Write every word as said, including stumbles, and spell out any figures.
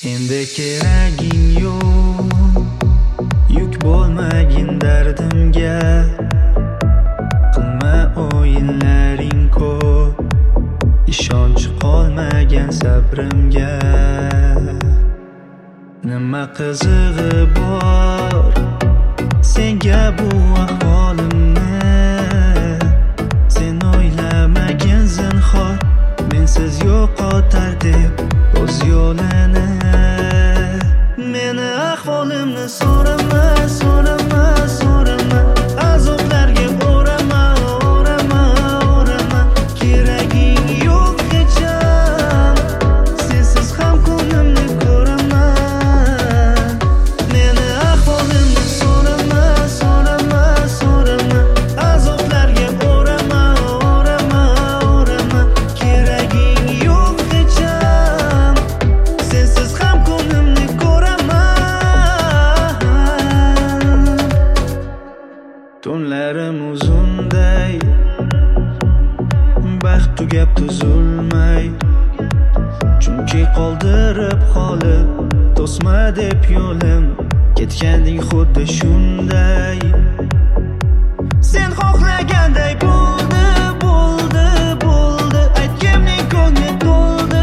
Endi keraging yo'q, yuk bo'lmagin dardimga. Qilma o'yinlaring ko'p, ishonch qolmagan sabrimga. Nima qizig'i bor senga bu ahvolimni? Sen o'ylamagin zinhor, mensiz yo'qotar deb o'z yo'lini. Meni ahvolimni so'rama, so'rama, so'rama. Azoblarga o'rama, o'rama, o'rama. Keraging yo'q hecham, sensiz ham ko'nglimni ko'raman. Meni ahvolimni so'rama, so'rama, so'rama. Azoblarga o'rama, o'rama, o'rama. Keraging yo'q hecham, sensiz ham ko'nglimni tunlarim uzunday, baxt tugab tuzulmay. Chunki qoldirib qolib to'sma deb yo'lim, ketganding xuddi shunday. Sen xohlaganday bo'ldi, bo'ldi, bo'ldi. Aytgimning ko'ngli to'ldi,